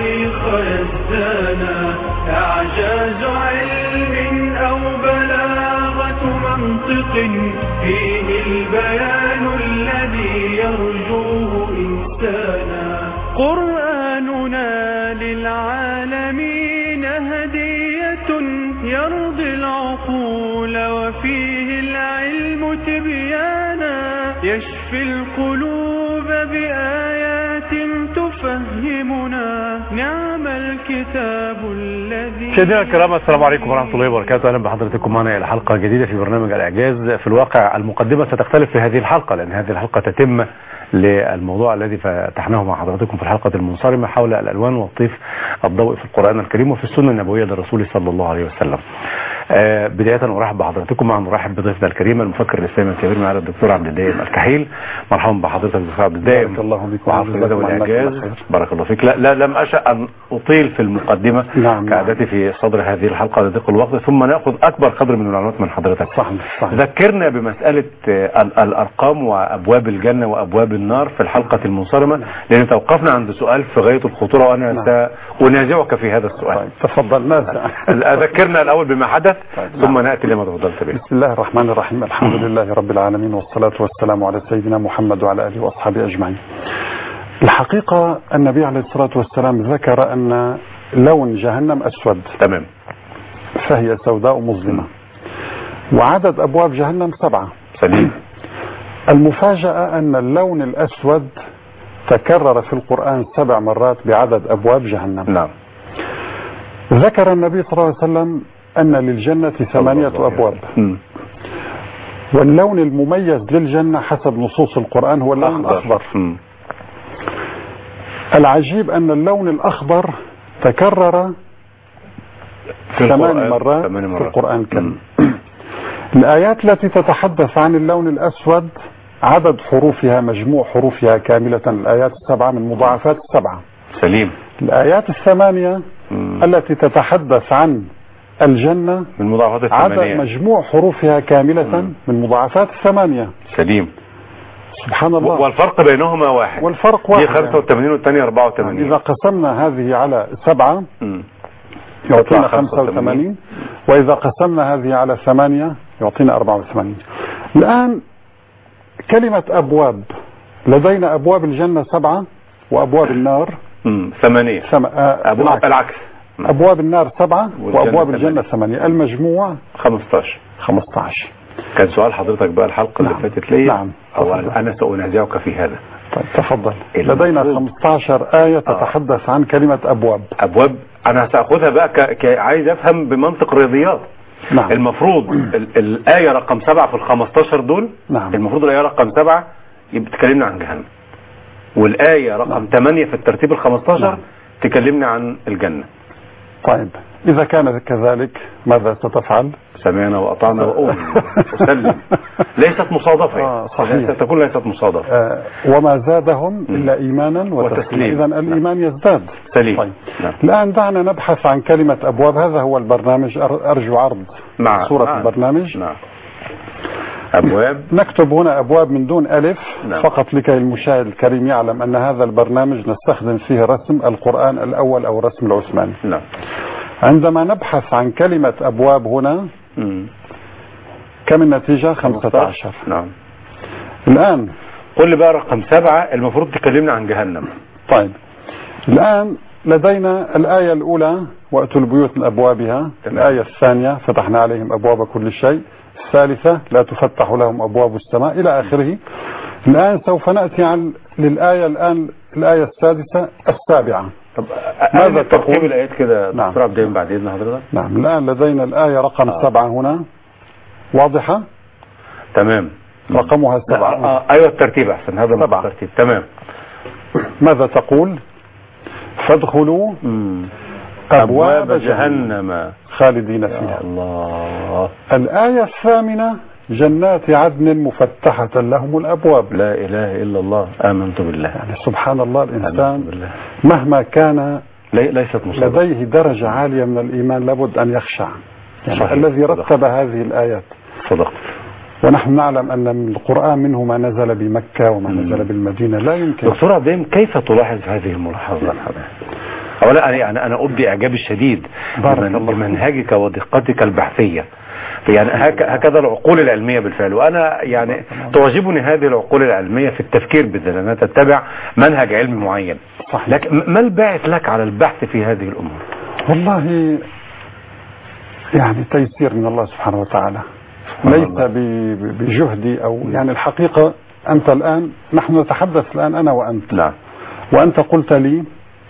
الشيخ يزدانا، إعجاز علم أو بلاغة منطق، فيه البيان الذي يرجوه إنسانا. قرآننا للعالمين هدية يرضي العقول، وفيه العلم تبيانا، يشفي القلوب بآيات تفهمنا، نعم الكتاب الذي. مشاهدينا الكرام، السلام عليكم ورحمة الله وبركاته. أهلا بحضراتكم معنا إلى حلقة جديدة في برنامج الإعجاز. في الواقع المقدمة ستختلف في هذه الحلقة، لأن هذه الحلقة تتم للموضوع الذي فتحناه مع حضراتكم في الحلقة المنصرمة حول الألوان وطيف الضوء في القرآن الكريم وفي السنة النبوية للرسول صلى الله عليه وسلم. بداية أرحب بحضراتكم، مع نرحب بضيفنا الكريم المفكر الإسلامي الكبير معالي الدكتور عبد الدائم الكحيل. مرحبا بحضرتك دكتور عبد الدائم. بارك الله بك وعافية والإعجاز. بارك الله فيك. لا لم أشأ أن أطيل في المقدمة كعادتي في صدر هذه الحلقة لضيق الوقت، ثم نأخذ أكبر قدر من المعلومات من حضرتك. صحيح. ذكرنا بمسألة الأرقام وأبواب الجنة وأبواب النار في الحلقة المنصرمة، لأن توقفنا عند سؤال في غاية الخطورة، وأنا سأنازعك في هذا السؤال. تفضل. ماذا؟ ذكرنا الأول بما حدث ثم نأتي لما تفضلت به. بسم الله الرحمن الرحيم. الحمد لله رب العالمين، والصلاة والسلام على سيدنا محمد وعلى آله وأصحابه أجمعين. الحقيقة النبي عليه الصلاة والسلام ذكر أن لون جهنم أسود. تمام. فهي سوداء مظلمة. وعدد أبواب جهنم 7. سليم. المفاجأة أن اللون الأسود تكرر في القرآن 7 مرات بعدد أبواب جهنم. نعم. ذكر النبي صلى الله عليه وسلم أن للجنة 8 أبواب. واللون المميز للجنة حسب نصوص القرآن هو اللون الأخضر. العجيب أن اللون الأخضر تكرر 8 مرات في القرآن الكريم. الآيات التي تتحدث عن اللون الأسود عدد حروفها مجموع حروفها كاملة الآيات 7 من مضاعفات 7. سليم. الآيات 8 التي تتحدث عن الجنة من مضاعفات 8 عدد مجموع حروفها كاملة من مضاعفات 8. سليم. سبحان الله. والفرق بينهما واحد. والفرق واحد. دي 85 والثانية 84. إذا قسمنا هذه على 7 يعطينا 85، وإذا قسمنا هذه على 8 يعطينا 84. الآن كلمة أبواب، لدينا أبواب الجنة 7 وأبواب النار 8. أبواب العكس. أبواب النار 7 وأبواب الجنة 8. المجموع 15. كان سؤال حضرتك بقى الحلقة اللي فاتت لي. نعم. أو أنا سأنازعك في هذا. طيب تفضل. لدينا 15 آية تتحدث عن كلمة أبواب. أنا سأخذها بقى عايز أفهم بمنطق الرياضيات. نعم. المفروض الآية رقم 7 في ال15 دول. نعم. المفروض الآية رقم 7 يبقى تكلمنا عن جهنم، والآية رقم 8 في الترتيب ال15 تكلمنا عن الجنة. طيب إذا كان كذلك ماذا ستفعل؟ سمعنا وأطعنا وسلم. ليست مصادفة. صحيح. تكون ليست مصادفة. وما زادهم إلا إيمانا وتسليما. إذن الإيمان يزداد. سليم. طيب. الآن دعنا نبحث عن كلمة أبواب. هذا هو البرنامج. أرجو عرض صورة البرنامج. أبواب. نكتب هنا أبواب من دون ألف. فقط لكي المشاهد الكريم يعلم أن هذا البرنامج نستخدم فيه رسم القرآن الأول أو الرسم العثماني. عندما نبحث عن كلمة أبواب هنا كم النتيجة؟ 15. نعم. الآن قل لي بقى رقم 7 المفروض تكلمنا عن جهنم. طيب الآن لدينا الآية الأولى وأتوا البيوت من أبوابها. الآية الثانية فتحنا عليهم أبواب كل شيء. الثالثة لا تفتح لهم أبواب السماء إلى آخره. الآن سوف نأتي للآية الآية السادسة السابعة. ماذا تقول الآيات كده دكتور عبد الدائم بعد إذن حضرتك؟ نعم. الآن لدينا الآية رقم 7 هنا واضحة. تمام. رقمها 7. أيوة الترتيب أحسن. هذا الترتيب. تمام. ماذا تقول؟ فادخلوا أبواب جهنم خالدين فيها. الله. الآية الثامنة جنات عدن مفتحة لهم الأبواب. لا إله إلا الله. آمنت بالله. يعني سبحان الله. الإنسان مهما كان ليست مصادفة لديه درجة عالية من الإيمان لابد أن يخشع. يعني الذي رتب هذه الآيات. صدق. ونحن نعلم أن القرآن منه ما نزل بمكة وما نزل بالمدينة. لا يمكن. دكتور عبد الدائم كيف تلاحظ هذه الملاحظة؟ أولا أنا أبدي إعجابي الشديد بمنهجك ودقتك البحثية. يعني هكذا العقول العلمية بالفعل، وأنا يعني تعجبني هذه العقول العلمية في التفكير بالذات أنها تتبع منهج علمي معين. لكن ما الباعث لك على البحث في هذه الأمور؟ والله يعني تيسير من الله سبحانه وتعالى، ليس بجهدي أو يعني الحقيقة. أنت الآن نحن نتحدث الآن أنا وأنت. نعم. وأنت قلت لي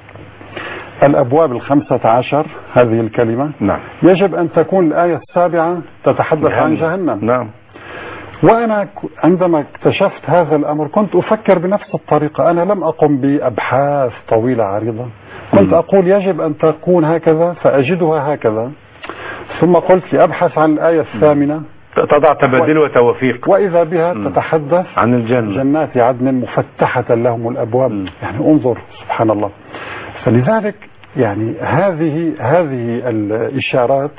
الأبواب 15 هذه الكلمة. نعم. يجب أن تكون الآية 7 تتحدث عن جهنم. نعم. وأنا عندما اكتشفت هذا الأمر كنت أفكر بنفس الطريقة. أنا لم أقم بأبحاث طويلة عريضة، كنت أقول يجب أن تكون هكذا فأجدها هكذا، ثم قلت لأبحث عن الآية 8 تضع تبادل وتوفيق، وإذا بها تتحدث عن الجنة، جنات عدن مفتحة لهم الأبواب. يعني انظر سبحان الله. فلذلك يعني هذه الإشارات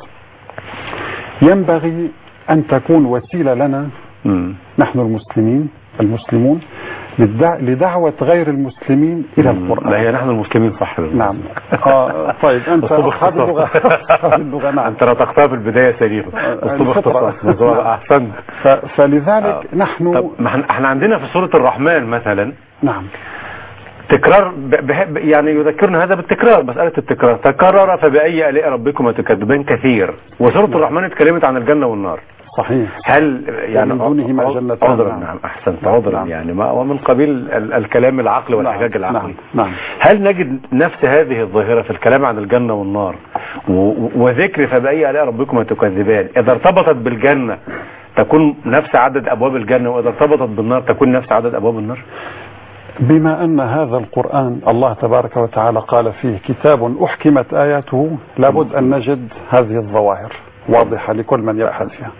ينبغي أن تكون وسيلة لنا نحن المسلمون لدعوة غير المسلمين إلى القرآن. لا، هي نحن المسلمين صح. نعم. طيب أنت أصحاب اللغة. نعم. أنت لا تقطع في البداية سليمة. أسلوب اختصاص. أحسن. فلذلك نحن احنا عندنا في سورة الرحمن مثلا. نعم. تكرار يعني يذكرنا هذا بالتكرار، مسألة التكرار. تكرر فبأي آلاء ربكما تكذبان كثير. وسورة الرحمن اتكلمت عن الجنة والنار. صحيح. هل يعني من دونهما جنتان؟ عذرا. نعم احسنت. عذرا يعني ومن قبيل الكلام العقلي والحجاج العقلي. نعم. هل نجد نفس هذه الظاهرة في الكلام عن الجنة والنار وذكر فبأي آلاء ربكما تكذبان؟ إذا ارتبطت بالجنة تكون نفس عدد أبواب الجنة، وإذا ارتبطت بالنار تكون نفس عدد أبواب النار. بما أن هذا القرآن الله تبارك وتعالى قال فيه كتاب أحكمت آياته، لابد أن نجد هذه الظواهر واضحة لكل من يبحث فيها.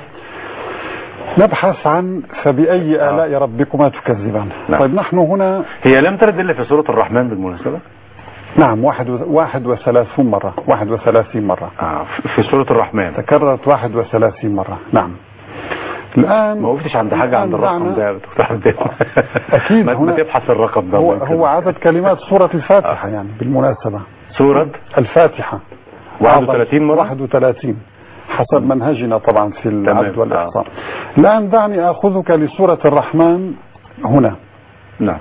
نبحث عن فبأي آلاء ربكما تكذبان. طيب نحن هنا هي لم ترد إلا في سورة الرحمن بالمناسبة. نعم 31 مرة. 31 مرة في سورة الرحمن تكررت 31 مرة. نعم. الآن ما وقفتش عند حاجة عند الرقم ده أكيد ما تبحث الرقم ده. هو عدد كلمات سورة الفاتحة يعني بالمناسبة. سورة الفاتحة 31 مرة. 31 حسب منهجنا طبعا في العد والإحصاء. الآن دعني أخذك لسورة الرحمن هنا. نعم.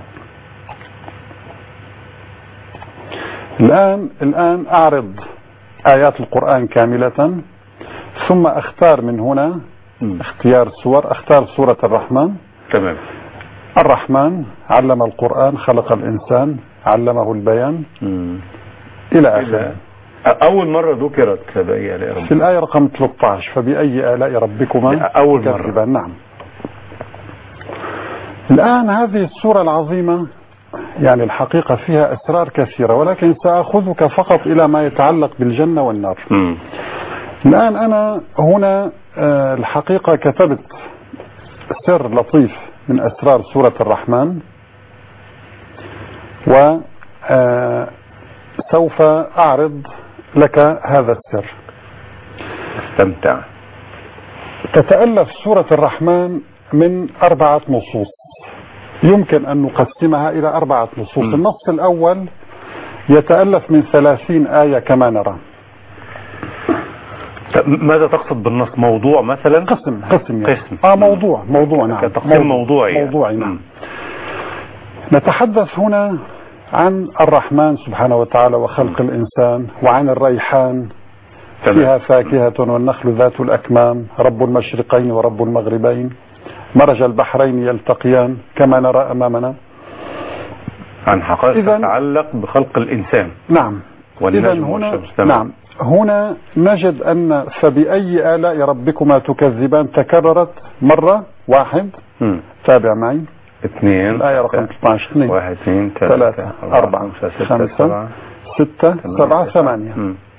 الآن أعرض آيات القرآن كاملة، ثم أختار من هنا اختيار سور. أختار سورة الرحمن. تمام. الرحمن علم القرآن خلق الإنسان علمه البيان إلى آخره. أول مرة ذكرت فبأي آلاء ربكما في الآية رقم 13 فبأي آلاء ربكما أول مرة. نعم. الآن هذه السورة العظيمة يعني الحقيقة فيها أسرار كثيرة، ولكن سأخذك فقط إلى ما يتعلق بالجنة والنار. الآن أنا هنا الحقيقة كتبت سر لطيف من أسرار سورة الرحمن، وسوف أعرض لك هذا السر. استمتع. تتألف سورة الرحمن من 4 نصوص، يمكن أن نقسمها إلى 4 نصوص. النص الأول يتألف من 30 آية كما نرى. ماذا تقصد بالنص؟ موضوع مثلا؟ قسم يعني. موضوع نعم. تقسيم موضوعي. نعم. نتحدث هنا عن الرحمن سبحانه وتعالى وخلق الإنسان، وعن الريحان فيها فاكهة والنخل ذات الأكمام، رب المشرقين ورب المغربين، مرج البحرين يلتقيان كما نرى أمامنا. عن حقائق تتعلق بخلق الإنسان. نعم. والنجم والشمس. نعم. هنا نجد أن فبأي آلاء ربكما تكذبان تكررت مرة. 1. تابع معي. 2. الآية رقم 12. 2 1 2 3 4 5 6 7 8.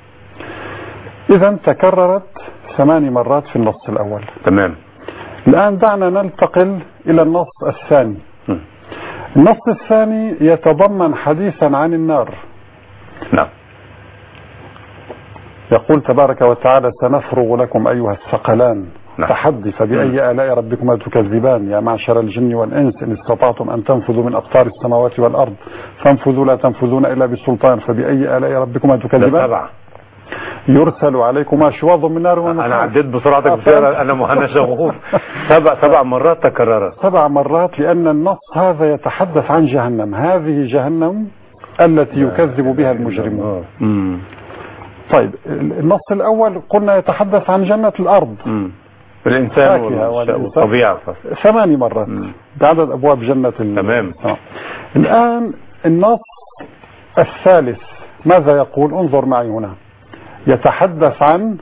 إذا تكررت 8 مرات في النص الأول. تمام. الآن دعنا ننتقل إلى النص الثاني. النص الثاني يتضمن حديثا عن النار. نعم. يقول تبارك وتعالى سنفرغ لكم أيها الثقلان نعم. تحدي. فبأي آلاء ربكما تكذبان يا معشر الجن والإنس إن استطعتم أن تنفذوا من أقطار السماوات والأرض فانفذوا لا تنفذون إلا بسلطان. فبأي آلاء ربكما تكذبان 7 يرسل عليكما شواظ من نار ونحاس. انا عديت بسرعتك بسرعة، انا مهنا شغوف. 7 مرات تكررت. 7 مرات لأن النص هذا يتحدث عن جهنم. هذه جهنم التي يكذب بها المجرمون. طيب النص الأول قلنا يتحدث عن جنة الأرض، الإنسان والطبيعة. 8 مرات بعدد أبواب جنة تمام. الآن النص الثالث ماذا يقول؟ انظر معي هنا، يتحدث عن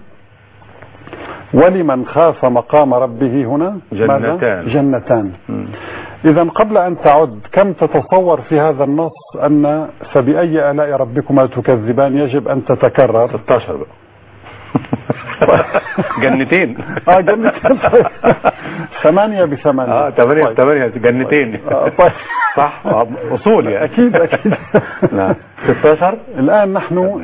ولمن خاف مقام ربه هنا جنتان. إذا قبل أن تعد كم تتصور في هذا النص أن فبأي آلاء ربكما تكذبان يجب أن تتكرر؟ 16 بقى. جنتين. جنتين. 8 ب8. 8 ب8 جنتين. صح أصول يعني. أكيد. لا 16. الآن نحن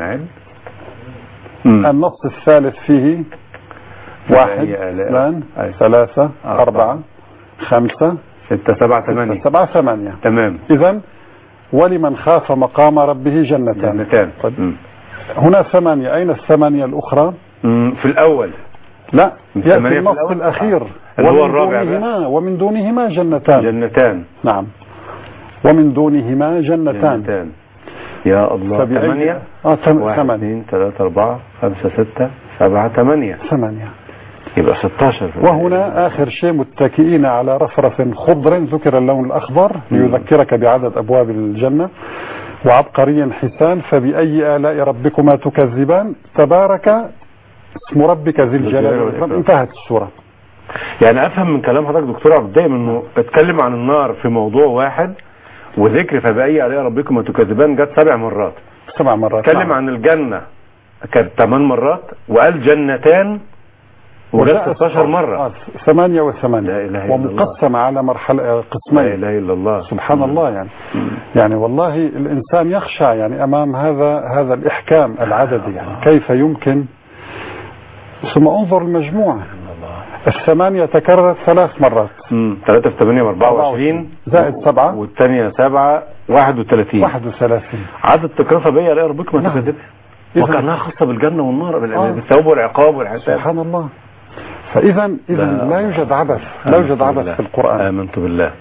النص الثالث فيه 1 2 3 4 5 6 7 8. تمام. إذا ولمن خاف مقام ربه جنتان. هنا 8. أين 8 الأخرى؟ في الأول لا، يأتي النص الأخير هو الرابع. ومن دونهما جنتان. نعم، ومن دونهما جنتان. يا الله. 8. 1 2 3 4 5 6 7 8. يبقى 16. وهنا آخر شيء متكئين على رفرف خضر، ذكر اللون الأخضر ليذكرك بعدد أبواب الجنة، وعبقري حسان. فبأي آلاء ربكما تكذبان تبارك اسم ربك ذي الجلال والإكرام. انتهت السورة. يعني أفهم من كلام حضرتك دكتور عبد الدائم أنه اتكلم عن النار في موضوع واحد، وذكر فبأي آلاء ربكما تكذبان جت 7 مرات. 7 مرات. اتكلم عن الجنة كانت 8 مرات، وقال جنتان وجت 16 مرة. 8 و8 ومقسمة على مرحلة قسمين. لا إله إلا الله. سبحان الله. يعني والله الإنسان يخشع يعني أمام هذا الإحكام العددي. يعني كيف يمكن؟ ثم انظر المجموعة. 8 تكررت 3 مرات. 3 في 8 24 زائد 7 والثانية 7 31. عدد تكرار فبأي آلاء ربكما تكذبان. وكانها خاصة بالجنة والنار بالثواب والعقاب والحساب. سبحان الله. فإذا لا يوجد عبث. في القرآن. آمنت بالله.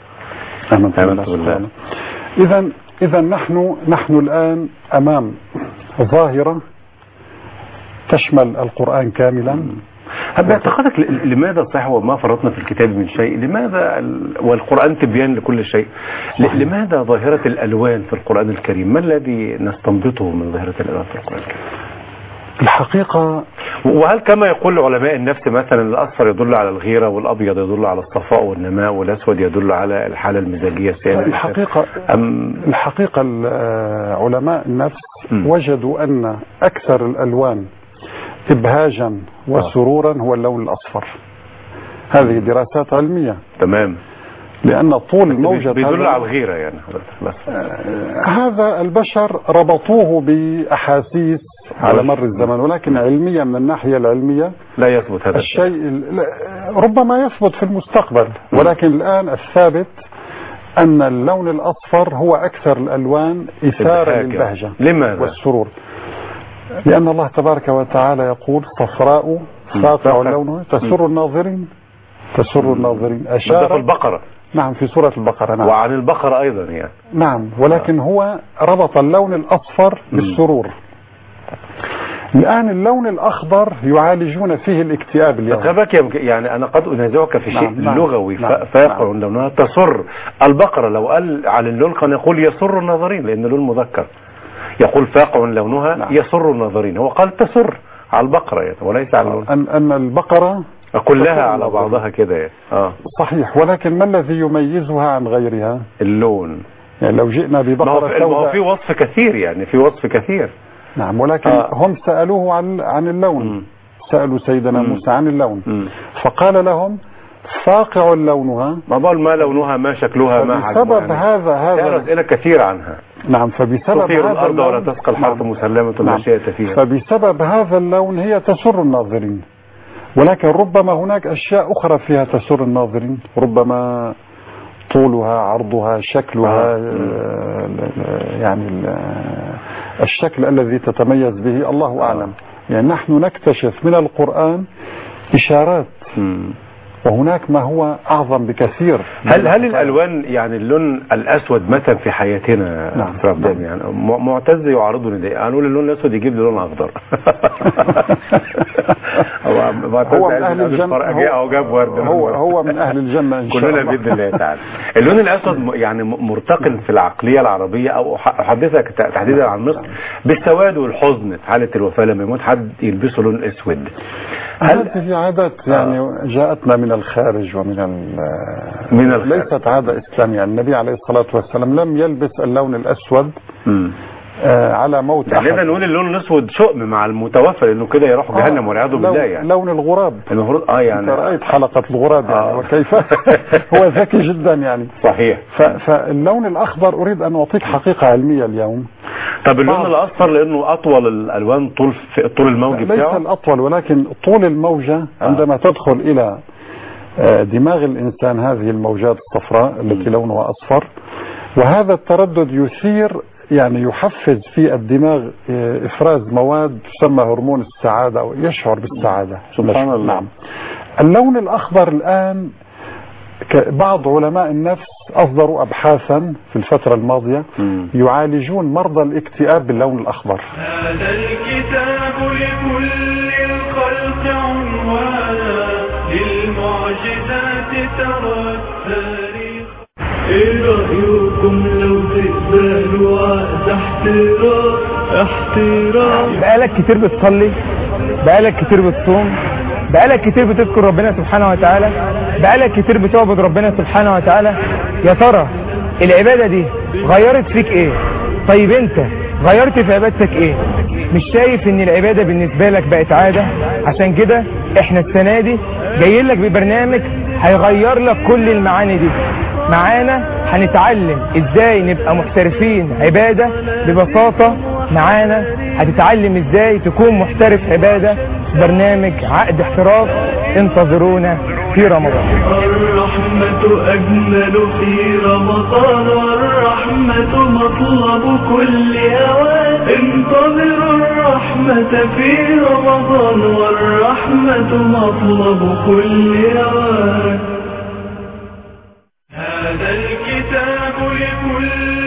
إذا نحن الآن أمام ظاهرة تشمل القرآن كاملا. باعتقادك لماذا صحيح وما فرطنا في الكتاب من شيء؟ لماذا والقرآن تبيان لكل شيء؟ لماذا ظاهرة الألوان في القرآن الكريم؟ ما الذي نستنبطه من ظاهرة الألوان في القرآن الكريم؟ الحقيقة، وهل كما يقول علماء النفس مثلا الأصفر يدل على الغيرة، والأبيض يدل على الصفاء والنماء، والأسود يدل على الحالة المزاجية السيئة؟ الحقيقة علماء النفس وجدوا أن أكثر الألوان إبهاجا وسرورا هو اللون الأصفر. هذه دراسات علمية. تمام. لأن طول الموجة بيدل على الغيرة يعني. هذا البشر ربطوه بأحاسيس على مر الزمن، ولكن علميا من الناحية العلمية لا يثبت هذا الشيء. ربما يثبت في المستقبل، ولكن الآن الثابت أن اللون الأصفر هو أكثر الألوان إثارة للبهجة. لماذا؟ والسرور. لأن الله تبارك وتعالى يقول صفراء ساطع لونها تسر الناظرين. أشار في البقرة. نعم، في سورة البقرة. نعم. وعن البقرة أيضا يعني. نعم، ولكن هو ربط اللون الأصفر بالسرور. الآن اللون الأخضر يعالجون فيه الاكتئاب اليوم. يعني أنا قد أنازعك في شيء لغوي. فاقع لونها تسر. البقرة لو قال على اللون كان يقول يسر الناظرين، لأن اللون مذكر. يقول فاقع لونها يسر الناظرين، هو قال تسر على البقرة يعني، وليس على اللون. أن البقرة كلها على بعضها كده يعني. صحيح، ولكن ما الذي يميزها عن غيرها؟ اللون. يعني لو جئنا ببقرة سوداء، ما هو في وصف كثير يعني، في وصف كثير. نعم، ولكن هم سألوه عن اللون. سألوا سيدنا موسى عن اللون. فقال لهم فاقع لونها. ما بقول ما لونها، ما شكلها، ما حجمها. بسبب هذا أسئلة كثير عنها. نعم، فبسبب تطير الأرض ولا تسقى الحرث مسلمة لا شيء فيها. فبسبب هذا اللون هي تسر الناظرين. ولكن ربما هناك أشياء أخرى فيها تسر الناظرين، ربما طولها، عرضها، شكلها، يعني الشكل الذي تتميز به الله أعلم. يعني نحن نكتشف من القرآن إشارات، وهناك ما هو أعظم بكثير. هل الألوان، يعني اللون الأسود مثلا في حياتنا، نعم. يعني معتز يعارضني ده، هنقول اللون الأسود يجيب لي لون أخضر. هو من أهل الجنة، أو جاب ورد، هو من أهل الجنة إن شاء الله، كلنا بإذن الله تعالى. اللون الأسود يعني مرتقل في العقلية العربية، أو أحدثك تحديدا عن مصر بالسواد والحزن في حالة الوفاة، لما يموت حد يلبسه لون أسود. هذه عادات يعني جاءتنا من الخارج ومن ليست عادة إسلامية. النبي عليه الصلاة والسلام لم يلبس اللون الأسود على موت أحد. لأننا نقول اللون الأسود شؤم مع المتوفى، لأنه كده يروح جهنم والعياذ بالله. يعني لون الغراب المفروض يعني أنت رأيت حلقة الغراب يعني وكيف هو ذكي جدا يعني. صحيح. فاللون الأخضر أريد أن أعطيك حقيقة علمية اليوم. طب اللون الأصفر لأنه أطول الألوان طول الموج بتاعه؟ ليس الأطول، ولكن طول الموجة عندما تدخل إلى دماغ الإنسان هذه الموجات الصفراء التي لونها أصفر، وهذا التردد يثير يعني يحفز في الدماغ إفراز مواد تسمى هرمون السعادة أو يشعر بالسعادة. سبحان الله. نعم. اللون الأخضر الآن بعض علماء النفس أصدروا أبحاثا في الفترة الماضية يعالجون مرضى الاكتئاب باللون الأخضر. هذا الكتاب لكل الخلق عنوانا، للمعجزات ترى التاريخ. إيه رأيكم لو تقبلوا عقد احترام؟ بقالك كتير بتصلي، بقالك كتير بتصوم، بقالك كتير بتذكر ربنا سبحانه وتعالى، بقالك كتير بتعبد ربنا سبحانه وتعالى. يا ترى العبادة دي غيرت فيك ايه؟ طيب انت غيرت في عبادتك ايه؟ مش شايف ان العبادة بالنسبة لك بقت عادة؟ عشان كده احنا السنة دي جايين لك ببرنامج هيغير لك كل المعاني دي. معانا هنتعلم ازاي نبقى محترفين عبادة ببساطة. معانا هتتعلم ازاي تكون محترف عبادة. برنامج عقد احتراف، انتظرونا في رمضان. الرحمة أجمل في رمضان، والرحمة مطلب كل أوان. انتظروا الرحمة في رمضان، والرحمة مطلب كل أوان. هذا الكتاب لكل